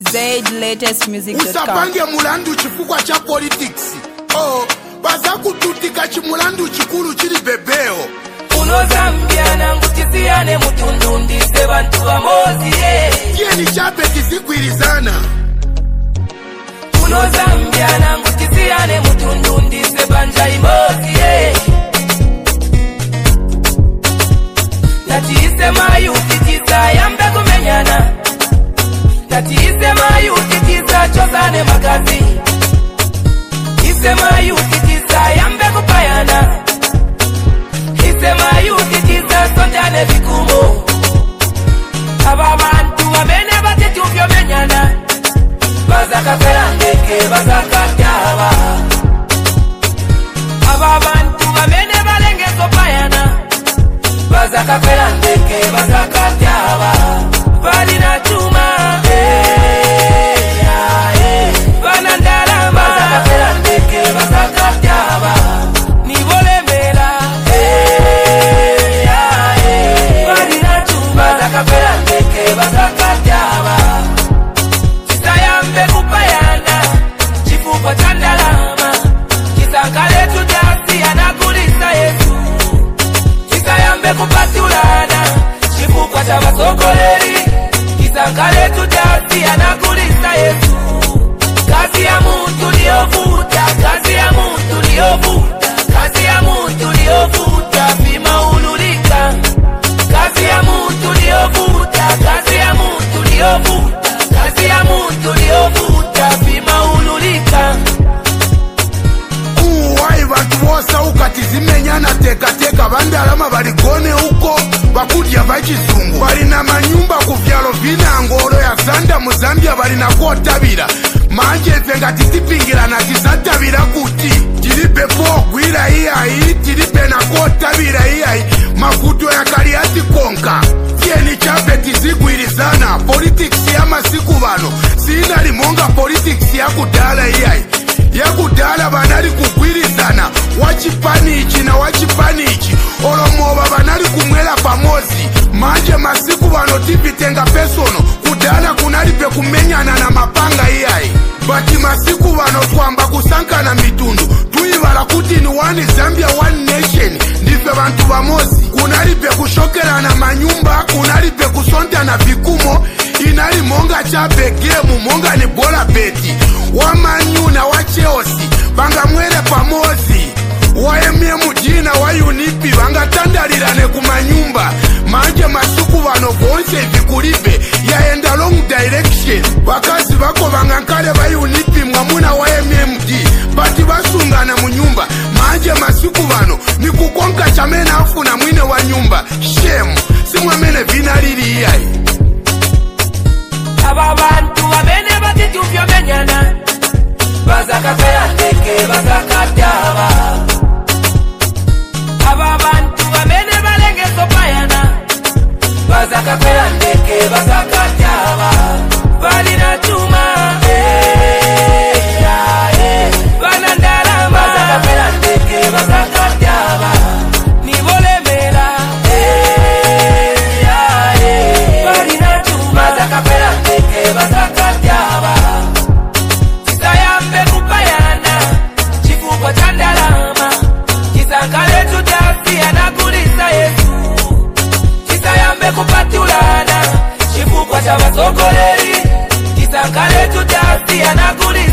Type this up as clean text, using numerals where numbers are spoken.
Zaid latest music.com. Usapange mulandu chifukwa cha politics. Oh, baza kututika chimulandu chikulu chili bebeo. Uno Zambia na ngutisiane mutundundi se bantu wa mozi Kieni chape kisikwirizana. Uno Zambia na ngutisiane mutundundi se banja imozi Nati isema yutitiza yambe kumenyana. Nati isema yutitiza chosane magazi. Isema yutitiza yambe kupayana. Isema yutitiza sonjane vikumo. Aba bantu wabene batetufyo menyana. Bazaka ferandeke bazaka kyaba. Aba bantu wabene balenge sopayana. Bazaka ferandeke bazaka kyaba. Bali na chuma Bana ndalama bazaka ferandeke bazaka kyaba. Ni volemela Bali na chuma bazaka ferandeke bazaka kyaba. Chisayambe kupayana chifuko cha ndalama. Kisangale tujasi anakulisa Yesu. Chisayambe kupatulana chifuko cha masokoleri. Kisangale tujasi anakulisa Yesu. Kazi ya mtu liyovuta, kazi ya mtu liyovuta, kazi ya mtu liyovuta, vima ululika. Kazi ya mtu liyovuta, kazi ya mtu liyovuta, kazi ya mtu liyovuta, vima ululika. Uwai bantu wosa ukatizimenyana teka bandalama baligone uko bakudya bachizungu. Balina manyumba kuvyalo vinangolo ya Zanda mu Zambia balina kotabira. Manje venga titipingira na tizatabira kuti. Tilipe po gwira iyai, tilipe na kotabira iyai. Makuto ya kaliati konka. Tieni chape tizigwirizana. Politics ya masiku bano sina limonga politics ya kudala iyai. Ya kudala banali kugwirizana. Wachipanichi na wachipanichi. Olomoba banali kumwela pamozi. Manje masiku bano tipitenga persono. Kudala kunalipe kumenyana na mapanga iyai. Bati masiku bano twamba kusanka na mitundu. Tuibala kuti ni one Zambia one nation. Ndife bantu bamozi. Kunalipe kushokela na manyumba. Kunalipe kusonta na vikumo. Inali monga chape game. Monga ni bola beti. Wamanyu na wacheosi banga mwele pamozi. Waemie mujina wa unipi banga tandalirane kumanyumba. Manje masuku bano bonse vikulibe yaenda long direction. Bakazi bako banga nkale ba unipi mwamuna waemie mji bati basungana munyumba. Manje masuku bano ni kukonka chamena afu na mwine wa nyumba. Shame simwamene vinalili iyai. Aba bantu wabene batitufyo menyana. Bazaka ferandeke bazaka kyaba. Aba bantu wabene balenge sopayana. Bazaka ferandeke bazaka kyaba. Bali na chuma Bana ndalama bazaka ferandeke bazaka kyaba. Ni volemela Bali na chuma bazaka ferandeke bazaka kyaba. Chisayambe kupayana chifuko cha ndalama. Kisangale tujasi anakulisa Yesu. Chisayambe kupatulana chifuko cha masokoleri. Kisangale tujasi anakulisa